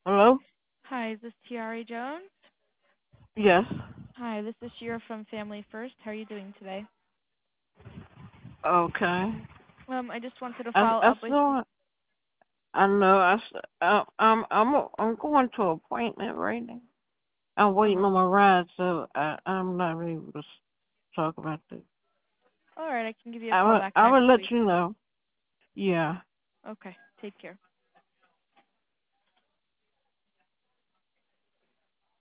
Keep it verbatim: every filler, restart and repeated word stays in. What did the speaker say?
Hello? Hi, is this Tiari Jones? Yes. Hi, this is Shira from Family First. How are you doing today? Okay. Um, I just wanted to I, follow I up with you. saw, I know, I, s- I, I'm, I'm, I'm going to an appointment right now. I'm waiting Uh-huh. on my ride, so I, I'm not able to s- talk about this. All right, I can give you a I call will, back I next will let week. you know. Yeah. Okay, take care.